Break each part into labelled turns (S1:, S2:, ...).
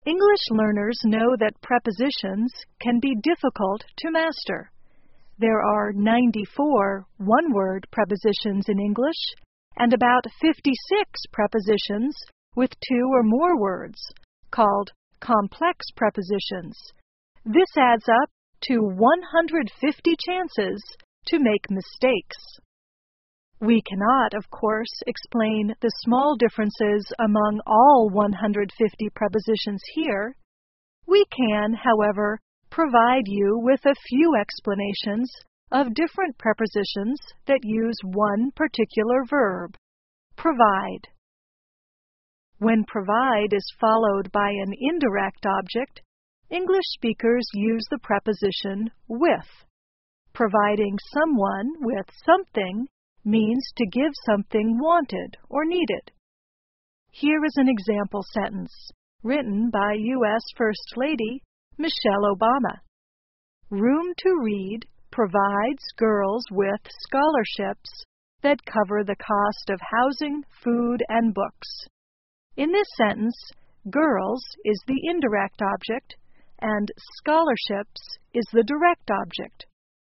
S1: English learners know that prepositions can be difficult to master. There are 94 one-word prepositions in English and about 56 prepositions with 2 or more words, called complex prepositions. This adds up to 150 chances to make mistakes. We cannot, of course, explain the small differences among all 150 prepositions here. We can, however, provide you with a few explanations of different prepositions that use one particular verb, provide. When provide is followed by an indirect object, English speakers use the preposition with. Providing someone with something means to give something wanted or needed. Here is an example sentence written by U.S. First Lady Michelle Obama. Room to Read provides girls with scholarships that cover the cost of housing, food, and books. In this sentence, girls is the indirect object and scholarships is the direct object.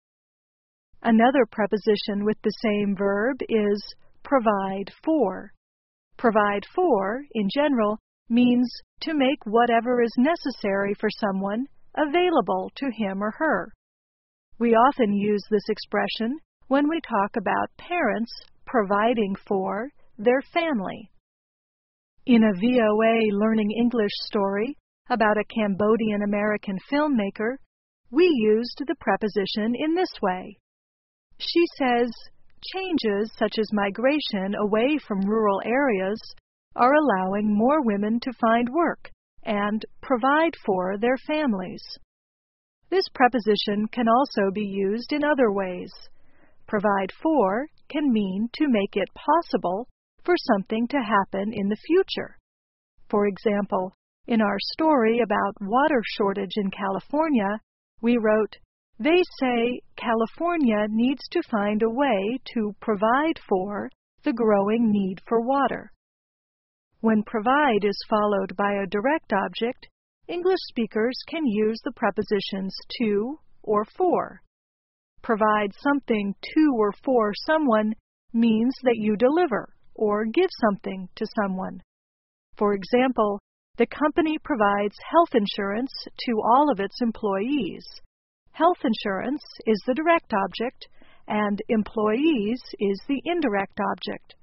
S1: Another preposition with the same verb is provide for. Provide for, in general, means to make whatever is necessary for someone available to him or her. We often use this expression when we talk about parents providing for their family. In a VOA Learning English story about a Cambodian-American filmmaker, we used the preposition in this way. She says, changes such as migration away from rural areas are allowing more women to find work and provide for their families. This preposition can also be used in other ways. Provide for can mean to make it possible for something to happen in the future. For example, in our story about water shortage in California, we wrote, they say California needs to find a way to provide for the growing need for water. When provide is followed by a direct object, English speakers can use the prepositions to or for. Provide something to or for someone means that you deliver or give something to someone. For example, the company provides health insurance to all of its employees. Health insurance is the direct object, and employees is the indirect object.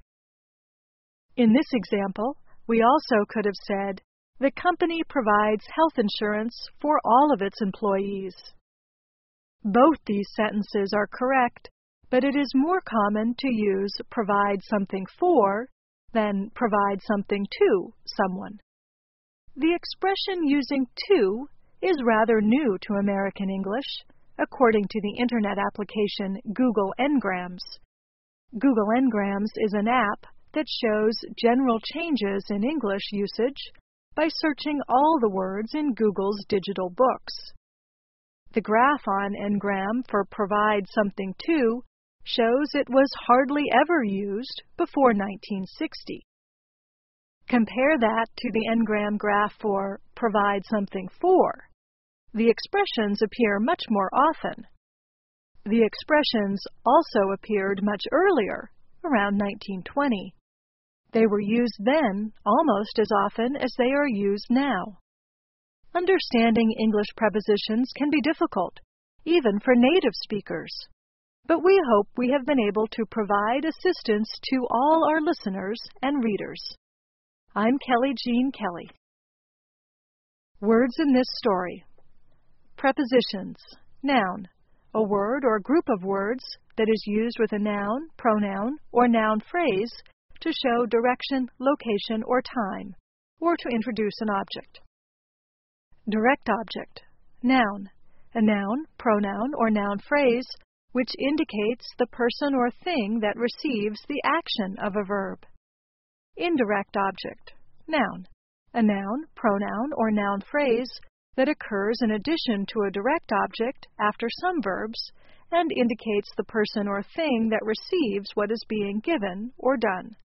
S1: In this example, we also could have said, the company provides health insurance for all of its employees. Both these sentences are correct, but it is more common to use provide something for than provide something to someone. The expression using to is rather new to American English, according to the Internet application Google Ngrams. Google Ngrams is an app that shows general changes in English usage by searching all the words in Google's digital books. The graph on Ngram for provide something to shows it was hardly ever used before 1960. Compare that to the Ngram graph for provide something for. The expressions appear much more often. The expressions also appeared much earlier, around 1920. They were used then almost as often as they are used now. Understanding English prepositions can be difficult, even for native speakers. But we hope we have been able to provide assistance to all our listeners and readers. I'm Kelly Jean Kelly. Words in this story. Prepositions. Noun. A word or group of words that is used with a noun, pronoun, or noun phrase to show direction, location, or time, or to introduce an object. Direct object. Noun. A noun, pronoun, or noun phrase which indicates the person or thing that receives the action of a verb. Indirect object. Noun. A noun, pronoun, or noun phrase that occurs in addition to a direct object after some verbs and indicates the person or thing that receives what is being given or done.